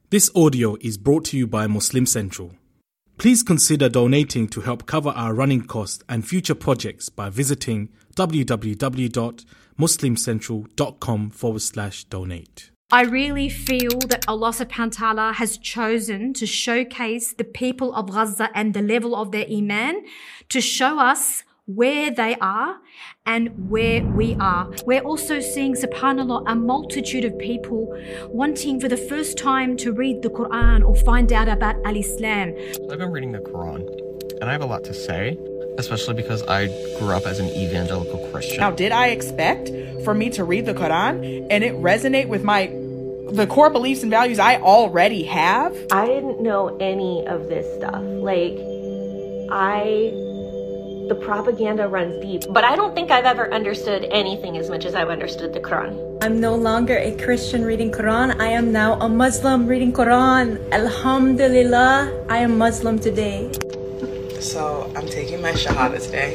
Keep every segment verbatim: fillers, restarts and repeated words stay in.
This audio is brought to you by Muslim Central. Please consider donating to help cover our running costs and future projects by visiting www.muslimcentral.com forward slash donate. I really feel that Allah subhanahu wa ta'ala has chosen to showcase the people of Gaza and the level of their iman, to show us where they are and where we are. We're also seeing, subhanAllah, a multitude of people wanting for the first time to read the Quran or find out about Al-Islam. I've been reading the Quran and I have a lot to say, especially because I grew up as an evangelical Christian. Now, did I expect for me to read the Quran and it resonate with my the core beliefs and values I already have? I didn't know any of this stuff. Like, I... The propaganda runs deep, but I don't think I've ever understood anything as much as I've understood the Quran. I'm no longer a Christian reading Quran. I am now a Muslim reading Quran. Alhamdulillah, I am Muslim today. So I'm taking my Shahada today.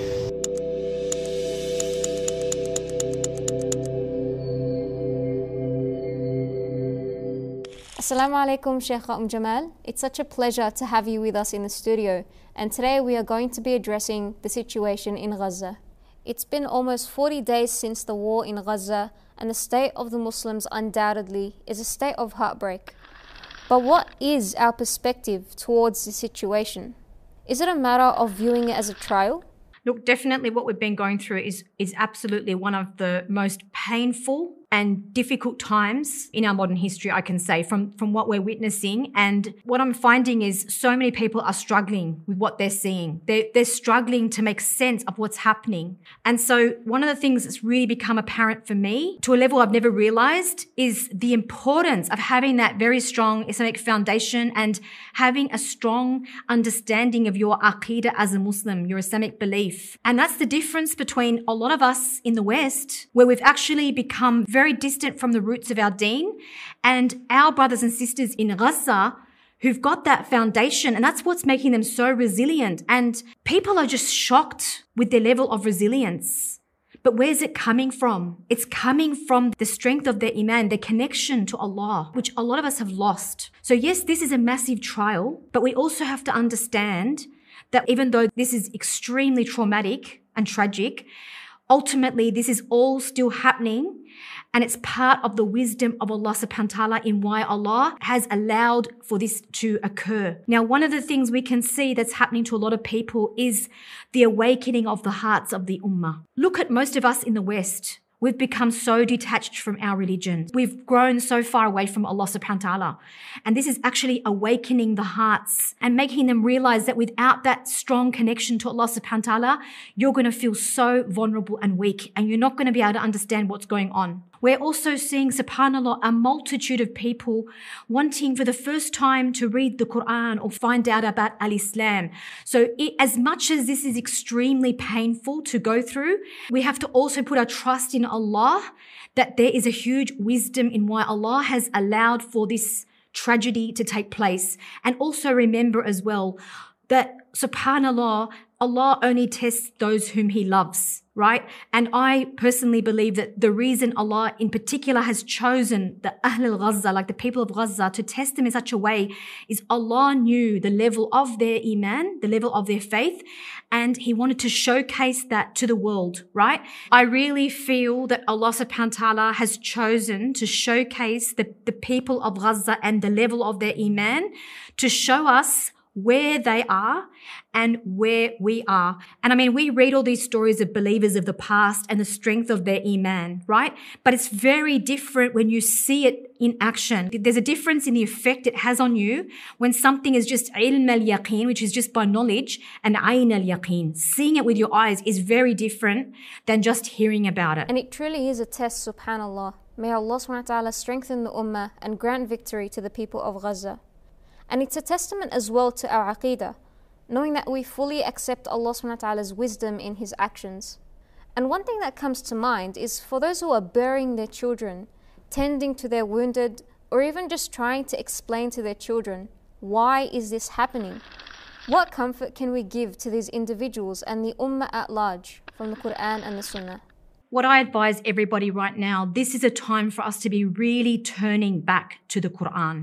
Assalamu alaikum, Sheikh Umm Jamal. It's such a pleasure to have you with us in the studio, and today we are going to be addressing the situation in Gaza. It's been almost forty days since the war in Gaza, and the state of the Muslims undoubtedly is a state of heartbreak. But what is our perspective towards the situation? Is it a matter of viewing it as a trial? Look, definitely what we've been going through is, is absolutely one of the most painful and difficult times in our modern history, I can say, from, from what we're witnessing. And what I'm finding is so many people are struggling with what they're seeing. They're, they're struggling to make sense of what's happening. And so one of the things that's really become apparent for me, to a level I've never realized, is the importance of having that very strong Islamic foundation and having a strong understanding of your aqidah as a Muslim, your Islamic belief. And that's the difference between a lot of us in the West, where we've actually become very very distant from the roots of our deen, and our brothers and sisters in Gaza who've got that foundation, and that's what's making them so resilient. And people are just shocked with their level of resilience. But where's it coming from? It's coming from the strength of their iman, their connection to Allah, which a lot of us have lost. So yes, this is a massive trial, but we also have to understand that even though this is extremely traumatic and tragic, ultimately this is all still happening. And it's part of the wisdom of Allah subhanahu wa ta'ala in why Allah has allowed for this to occur. Now, one of the things we can see that's happening to a lot of people is the awakening of the hearts of the ummah. Look at most of us in the West. We've become so detached from our religion. We've grown so far away from Allah subhanahu wa ta'ala. And this is actually awakening the hearts and making them realize that without that strong connection to Allah subhanahu wa ta'ala, you're going to feel so vulnerable and weak, and you're not going to be able to understand what's going on. We're also seeing, subhanAllah, a multitude of people wanting for the first time to read the Quran or find out about Al-Islam. So it, as much as this is extremely painful to go through, we have to also put our trust in Allah, that there is a huge wisdom in why Allah has allowed for this tragedy to take place. And also remember as well that, subhanAllah, Allah only tests those whom He loves, right? And I personally believe that the reason Allah in particular has chosen the Ahl al-Gaza, like the people of Gaza, to test them in such a way is Allah knew the level of their iman, the level of their faith, and He wanted to showcase that to the world, right? I really feel that Allah subhanahu wa ta'ala has chosen to showcase the, the people of Gaza and the level of their iman, to show us where they are and where we are. And I mean, we read all these stories of believers of the past and the strength of their iman, right? But it's very different when you see it in action. There's a difference in the effect it has on you when something is just ilm al-yaqeen, which is just by knowledge, and ayn al-yaqeen. Seeing it with your eyes is very different than just hearing about it. And it truly is a test, subhanAllah. May Allah subhanahu wa ta'ala strengthen the ummah and grant victory to the people of Gaza. And it's a testament as well to our aqidah, knowing that we fully accept Allah subhanahu wa ta'ala's wisdom in His actions. And one thing that comes to mind is for those who are burying their children, tending to their wounded, or even just trying to explain to their children, why is this happening? What comfort can we give to these individuals and the ummah at large from the Quran and the Sunnah? What I advise everybody right now, this is a time for us to be really turning back to the Quran.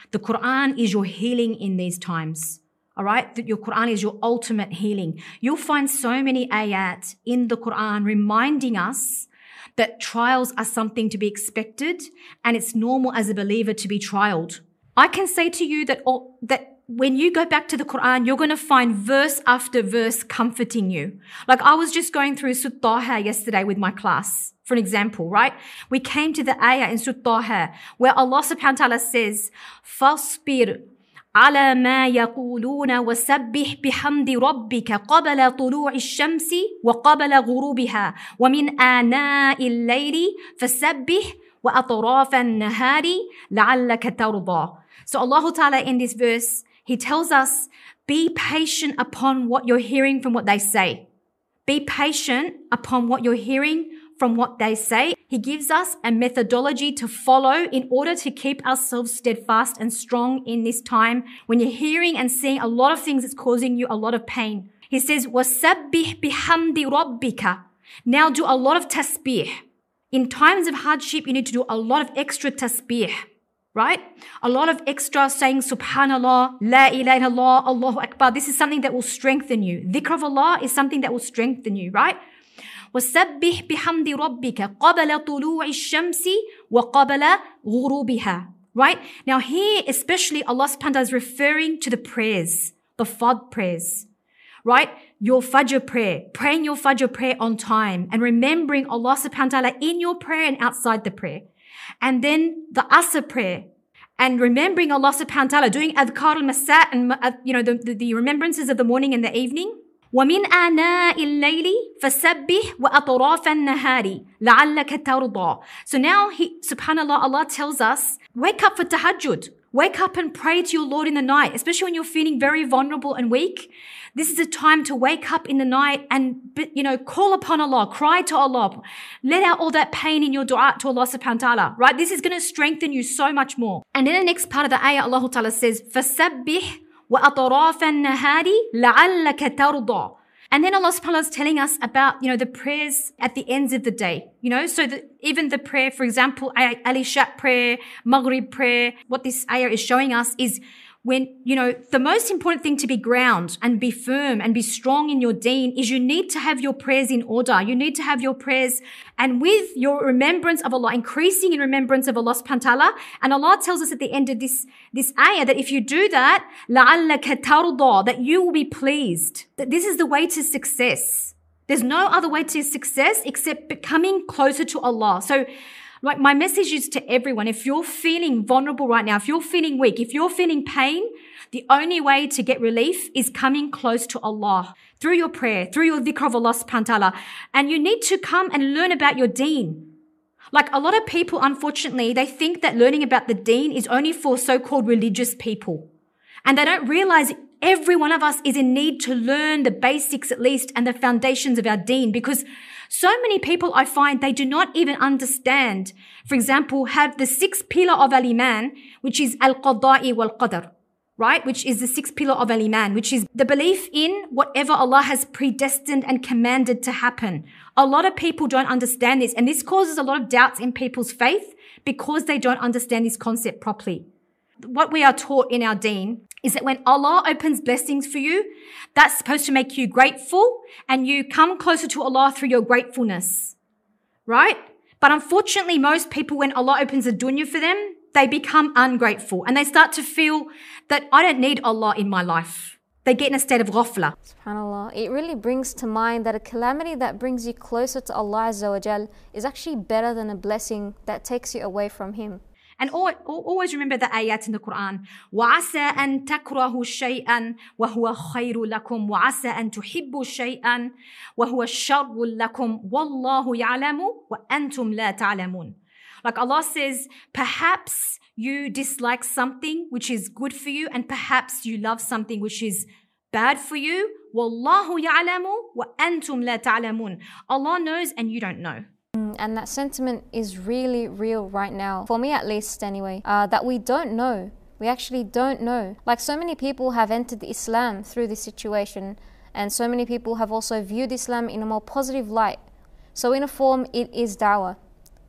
The Quran is your healing in these times. All right, that your Quran is your ultimate healing. You'll find so many ayat in the Quran reminding us that trials are something to be expected and it's normal as a believer to be trialed. I can say to you that, all, that when you go back to the Quran, you're going to find verse after verse comforting you. Like I was just going through Surah Taha yesterday with my class, for an example, right? We came to the ayah in Surah Taha where Allah subhanahu wa ta'ala says, فَاصْبِرْ على ما يقولون وسبح بحمد ربك قبل طلوع الشمس وقبل غروبها ومن آناء الليل فسبح وأطراف النهار لعلك ترضى. So Allah Ta'ala in this verse, He tells us, be patient upon what you're hearing from what they say. Be patient upon what you're hearing from what they say. He gives us a methodology to follow in order to keep ourselves steadfast and strong in this time when you're hearing and seeing a lot of things that's causing you a lot of pain. He says, وَسَبِّحْ بِحَمْدِ رَبِّكَ. Now do a lot of tasbih. In times of hardship, you need to do a lot of extra tasbih, right? A lot of extra saying subhanallah, la ilaha illallah, Allahu Akbar. This is something that will strengthen you. Dhikr of Allah is something that will strengthen you, right? وَسَبِّحْ بِحَمْدِ رَبِّكَ قَبَلَ طُلُوعِ الشَّمْسِ وَقَبَلَ غُرُوبِهَا. Right? Now here, especially Allah subhanahu wa ta'ala is referring to the prayers, the Fard prayers. Right? Your Fajr prayer, praying your Fajr prayer on time and remembering Allah subhanahu wa ta'ala in your prayer and outside the prayer. And then the Asr prayer and remembering Allah subhanahu wa ta'ala, doing adhkar al-masa and, uh, you know, the, the, the remembrances of the morning and the evening. وَمِنْ آنَاءِ اللَّيْلِ فَسَبِّحْ وَأَطْرَافَ النَّهَارِ لَعَلَّكَ تَرْضَى. So now, he, subhanAllah, Allah tells us, wake up for tahajjud. Wake up and pray to your Lord in the night, especially when you're feeling very vulnerable and weak. This is a time to wake up in the night and, you know, call upon Allah, cry to Allah, let out all that pain in your dua to Allah subhanahu wa ta'ala, right? This is going to strengthen you so much more. And in the next part of the ayah, Allah ta'ala says, فَسَبِّحْ وَأَطْرَافَ النَّهَارِ لَعَلَّكَ تَرْضَى. And then Allah subhanahu wa ta'ala is telling us about, you know, the prayers at the ends of the day, you know, so that even the prayer, for example, Al-Isha prayer, Maghrib prayer, what this ayah is showing us is when, you know, the most important thing to be ground and be firm and be strong in your deen is you need to have your prayers in order. You need to have your prayers and with your remembrance of Allah, increasing in remembrance of Allah subhanahu wa ta'ala. And Allah tells us at the end of this, this ayah that if you do that, لَعَلَّكَ تَرْضَى, that you will be pleased. That this is the way to success. There's no other way to success except becoming closer to Allah. So, like my message is to everyone, if you're feeling vulnerable right now, if you're feeling weak, if you're feeling pain, the only way to get relief is coming close to Allah through your prayer, through your dhikr of Allah subhanahu wa ta'ala. And you need to come and learn about your deen. Like a lot of people, unfortunately, they think that learning about the deen is only for so-called religious people. And they don't realize every one of us is in need to learn the basics at least and the foundations of our deen, because so many people I find they do not even understand, for example, have the sixth pillar of al-Iman, which is al-Qada'i wal-Qadr, right? Which is the sixth pillar of al-Iman, which is the belief in whatever Allah has predestined and commanded to happen. A lot of people don't understand this, and this causes a lot of doubts in people's faith because they don't understand this concept properly. What we are taught in our deen is that when Allah opens blessings for you, that's supposed to make you grateful and you come closer to Allah through your gratefulness, right? But unfortunately, most people, when Allah opens a dunya for them, they become ungrateful and they start to feel that I don't need Allah in my life. They get in a state of ghafla. SubhanAllah, it really brings to mind that a calamity that brings you closer to Allah Azza wa Jal is actually better than a blessing that takes you away from Him. And always remember the ayat in the Quran. وَعَسَىٰ أَن تَكْرَهُ شَيْئًا وَهُوَ خَيْرٌ لَكُمْ وَعَسَىٰ أَن تُحِبُّوا شَيْئًا وَهُوَ شَرٌّ لَكُمْ وَاللَّهُ يَعْلَمُ وَأَنْتُمْ لَا تَعْلَمُونَ. Like Allah says, perhaps you dislike something which is good for you, and perhaps you love something which is bad for you. وَاللَّهُ يَعْلَمُ وَأَنْتُمْ لَا تَعْلَمُونَ. Allah knows and you don't know. And that sentiment is really real right now, for me at least anyway, uh, that we don't know. We actually don't know. Like so many people have entered Islam through this situation, and so many people have also viewed Islam in a more positive light. So in a form, it is da'wah.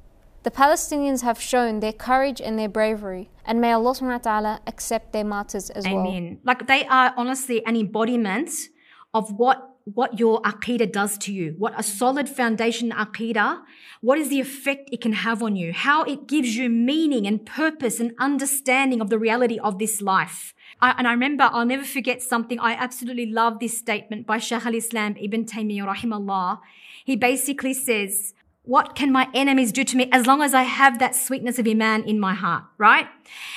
The Palestinians have shown their courage and their bravery, and may Allah subhanahu wa ta'ala accept their martyrs as well. Amen. Like they are honestly an embodiment of what what your aqidah does to you, what a solid foundation aqidah, what is the effect it can have on you, how it gives you meaning and purpose and understanding of the reality of this life. I, and I remember, I'll never forget something. I absolutely love this statement by Shaykh al-Islam Ibn Taymiyyah rahimahullah. He basically says, what can my enemies do to me as long as I have that sweetness of Iman in my heart, right?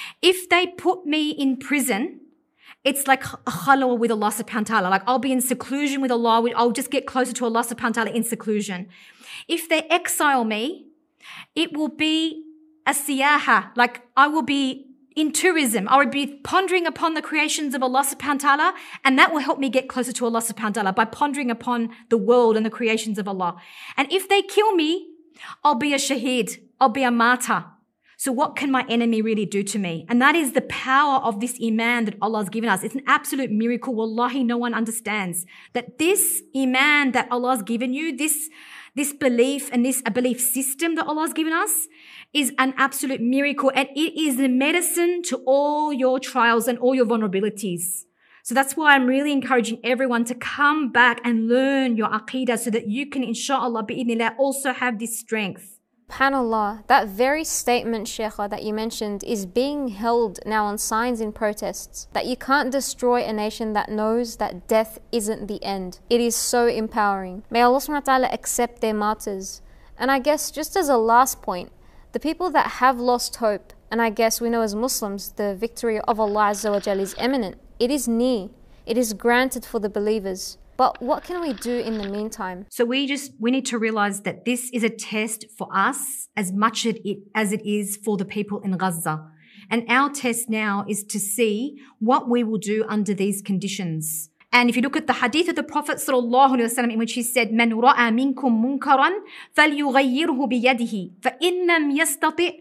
If they put me in prison, it's like a khalwa with Allah subhanahu wa ta'ala. Like I'll be in seclusion with Allah. I'll just get closer to Allah subhanahu wa ta'ala in seclusion. If they exile me, it will be a siyaha. Like I will be in tourism. I will be pondering upon the creations of Allah subhanahu wa ta'ala, and that will help me get closer to Allah subhanahu wa ta'ala by pondering upon the world and the creations of Allah. And if they kill me, I'll be a shaheed. I'll be a martyr. So what can my enemy really do to me? And that is the power of this iman that Allah has given us. It's an absolute miracle. Wallahi, no one understands that this iman that Allah has given you, this, this belief and this a belief system that Allah has given us is an absolute miracle. And it is the medicine to all your trials and all your vulnerabilities. So that's why I'm really encouraging everyone to come back and learn your aqidah so that you can, inshallah, bi'idhnillah, also have this strength. SubhanAllah, that very statement, Sheikha, that you mentioned is being held now on signs in protests, that you can't destroy a nation that knows that death isn't the end. It is so empowering. May Allah subhanahu wa ta'ala accept their martyrs. And I guess just as a last point, the people that have lost hope, and I guess we know as Muslims, the victory of Allah Azza wa Jal is imminent. It is near. It is granted for the believers. But what can we do in the meantime? So we just, we need to realize that this is a test for us as much as it, as it is for the people in Gaza. And our test now is to see what we will do under these conditions. And if you look at the hadith of the Prophet sallallahu alaihi wasallam, in which he said, "Man ra'a minkum munkaran falyughayyirhu biyadihi, fa in lam yastati'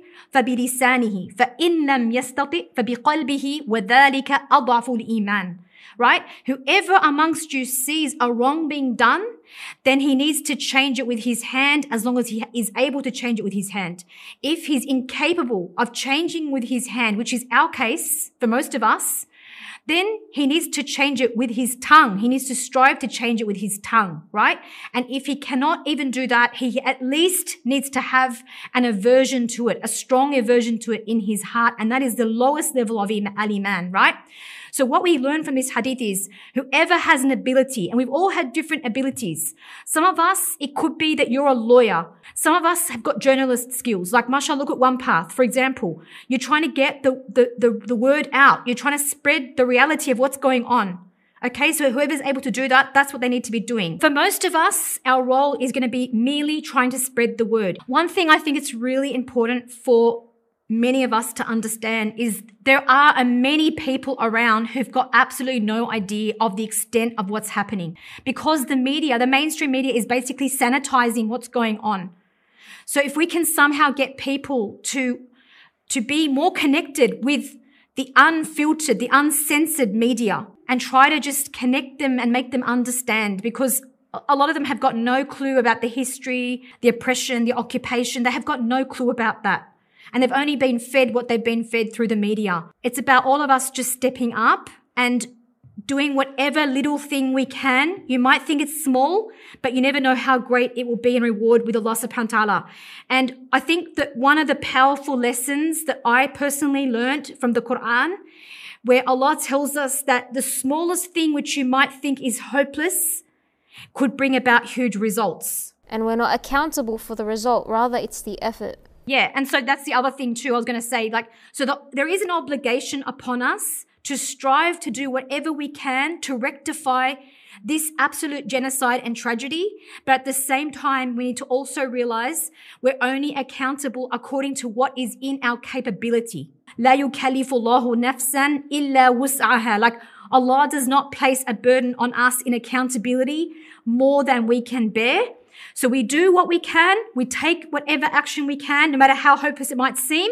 فبلسانه فإن لم يستطع فبقلبه وذلك أضعف الإيمان." Right? Whoever amongst you sees a wrong being done, then he needs to change it with his hand as long as he is able to change it with his hand. If he's incapable of changing with his hand, which is our case for most of us, then he needs to change it with his tongue. He needs to strive to change it with his tongue, right? And if he cannot even do that, he at least needs to have an aversion to it, a strong aversion to it in his heart. And that is the lowest level of al-iman, right? So what we learn from this hadith is whoever has an ability, and we've all had different abilities. Some of us, it could be that you're a lawyer. Some of us have got journalist skills. Like, mashallah, look at One Path. For example, you're trying to get the, the, the, the word out. You're trying to spread the reality of what's going on. Okay, so whoever's able to do that, that's what they need to be doing. For most of us, our role is going to be merely trying to spread the word. One thing I think it's really important for many of us to understand is there are many people around who've got absolutely no idea of the extent of what's happening, because the media, the mainstream media, is basically sanitizing what's going on. So if we can somehow get people to, to be more connected with the unfiltered, the uncensored media, and try to just connect them and make them understand, because a lot of them have got no clue about the history, the oppression, the occupation. They have got no clue about that. And they've only been fed what they've been fed through the media. It's about all of us just stepping up and doing whatever little thing we can. You might think it's small, but you never know how great it will be in reward with Allah subhanahu wa ta'ala. And I think that one of the powerful lessons that I personally learned from the Quran, where Allah tells us that the smallest thing which you might think is hopeless could bring about huge results. And we're not accountable for the result, rather it's the effort. Yeah, and so that's the other thing too. I was going to say, like, so the, there is an obligation upon us to strive to do whatever we can to rectify this absolute genocide and tragedy. But at the same time, we need to also realize we're only accountable according to what is in our capability. لا يكلف الله نفسا إلا وسعها. Like, Allah does not place a burden on us in accountability more than we can bear. So we do what we can, we take whatever action we can, no matter how hopeless it might seem,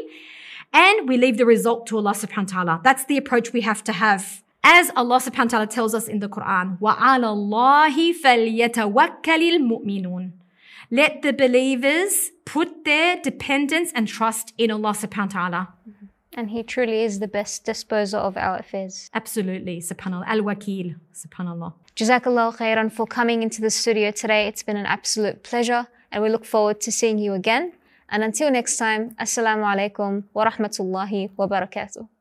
and we leave the result to Allah subhanahu wa ta'ala. That's the approach we have to have. As Allah subhanahu wa ta'ala tells us in the Quran, وَعَلَى اللَّهِ فَلْيَتَوَكَّلِ الْمُؤْمِنُونَ. Let the believers put their dependence and trust in Allah subhanahu wa ta'ala. And He truly is the best disposer of our affairs. Absolutely, subhanAllah. Al-Wakil, subhanAllah. Jazakallah khairan for coming into the studio today. It's been an absolute pleasure and we look forward to seeing you again. And until next time, Assalamu alaikum wa rahmatullahi wa barakatuh.